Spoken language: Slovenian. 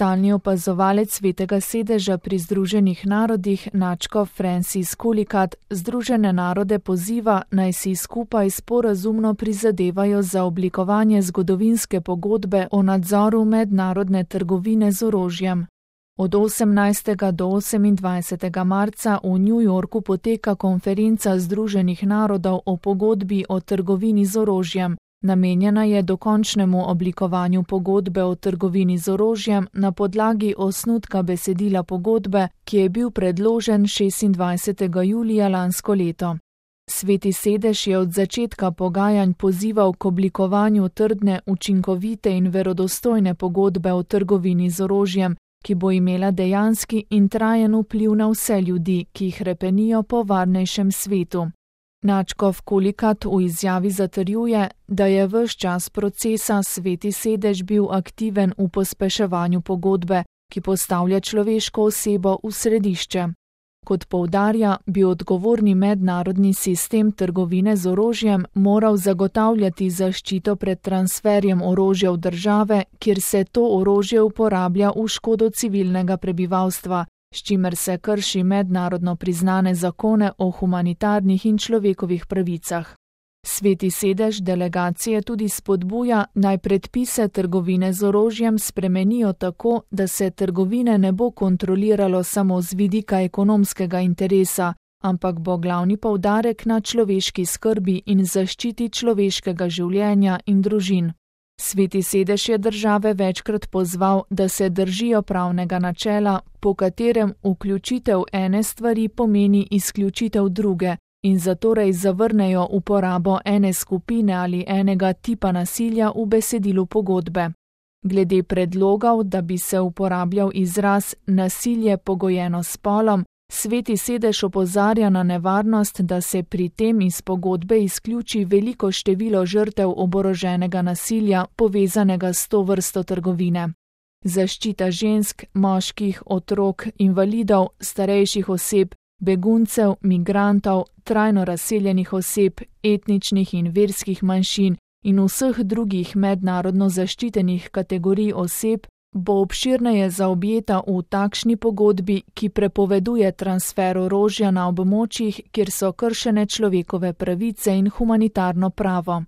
stalni opazovalec Svetega sedeža pri Združenih narodih nadškof Francis Kulikat Združene narode poziva, naj si skupaj sporazumno prizadevajo za oblikovanje zgodovinske pogodbe o nadzoru mednarodne trgovine z orožjem. Od 18. do 28. marca v New Yorku poteka konferenca Združenih narodov o pogodbi o trgovini z orožjem. Namenjena je dokončnemu oblikovanju pogodbe o trgovini z orožjem na podlagi osnutka besedila pogodbe, ki je bil predložen 26. julija lansko leto. Sveti sedež je od začetka pogajanj pozival k oblikovanju trdne, učinkovite in verodostojne pogodbe o trgovini z orožjem, ki bo imela dejanski in trajen vpliv na vse ljudi, ki jih hrepenijo po varnejšem svetu. Nadškof Kulikat v izjavi zatrjuje, da je ves čas procesa Sveti sedež bil aktiven v pospeševanju pogodbe, ki postavlja človeško osebo v središče. Kot poudarja, bi odgovorni mednarodni sistem trgovine z orožjem moral zagotavljati zaščito pred transferjem orožja v države, kjer se to orožje uporablja v škodo civilnega prebivalstva, s čimer se krši mednarodno priznane zakone o humanitarnih in človekovih pravicah. Sveti sedež delegacije tudi spodbuja, naj predpise trgovine z orožjem spremenijo tako, da se trgovine ne bo kontroliralo samo z vidika ekonomskega interesa, ampak bo glavni poudarek na človeški skrbi in zaščiti človeškega življenja in družin. Sveti sedež je države večkrat pozval, da se držijo pravnega načela, po katerem vključitev ene stvari pomeni izključitev druge, in zatorej zavrnejo uporabo ene skupine ali enega tipa nasilja v besedilu pogodbe. Glede predlogov, da bi se uporabljal izraz nasilje pogojeno s spolom, Sveti sedež opozarja na nevarnost, da se pri tem iz pogodbe izključi veliko število žrtev oboroženega nasilja povezanega s to vrsto trgovine. Zaščita žensk, moških, otrok, invalidov, starejših oseb, beguncev, migrantov, trajno razseljenih oseb, etničnih in verskih manjšin in vseh drugih mednarodno zaščitenih kategorij oseb bo obširneje zaobjeta v takšni pogodbi, ki prepoveduje transfer orožja na območjih, kjer so kršene človekove pravice in humanitarno pravo.